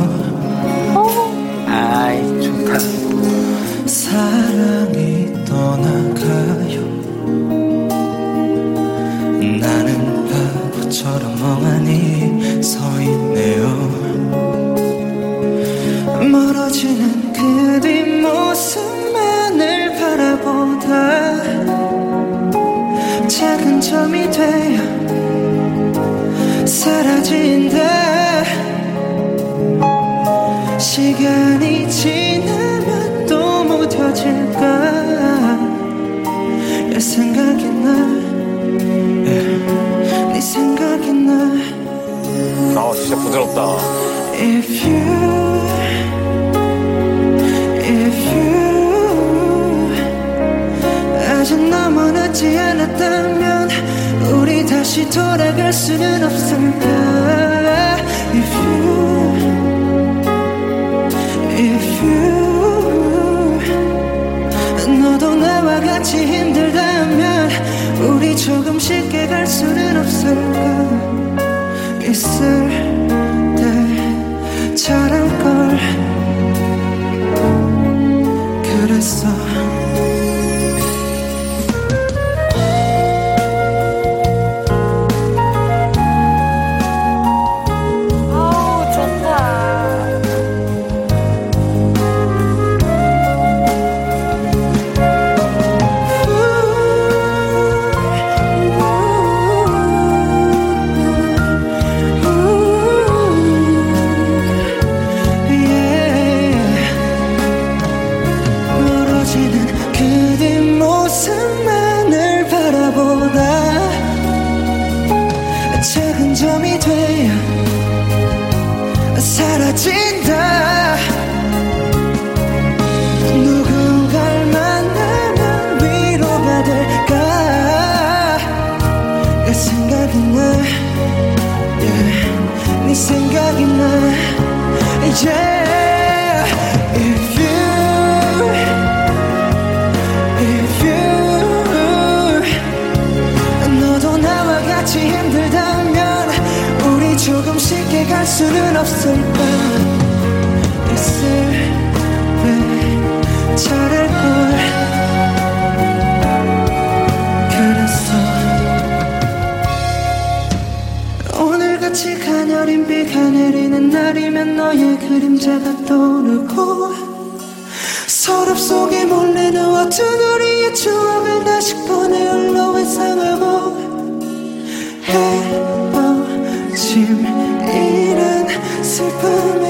아이 좋다. 사랑이 떠나가요. 나는 바보처럼 멍하니 서 있네요. 멀어지는 그 뒷모습만을 바라보다 작은 점이 되어 사라진다. 시간이 지나면 또 무뎌질까. 내 생각이 나. 네 생각이 나. 아 진짜 부드럽다. If you 아직 너무 늦지 않았다면 우리 다시 돌아갈 수는 없을까. If you 너도 나와 같이 힘들다면 우리 조금 쉽게 갈 수는 없을까. 있을 때 잘할걸 그랬어. 작은 점이 되어 사라진다. 누군가를 만나면 위로가 될까. 내 생각이 나. Yeah. 네 생각이 나. Yeah. If you 너도 나와 같이 힘들다면 우리 조금 쉽게 갈 수는 없을까. 있을 때 잘할걸 그랬어. 오늘같이 가녀린 비가 내리는 날이면 너의 그림자가 떠오르고 서랍 속에 몰래 넣어둔 우리의 추억을 다시 꺼내 흘러 회상하고 헤어짐 이란 슬픈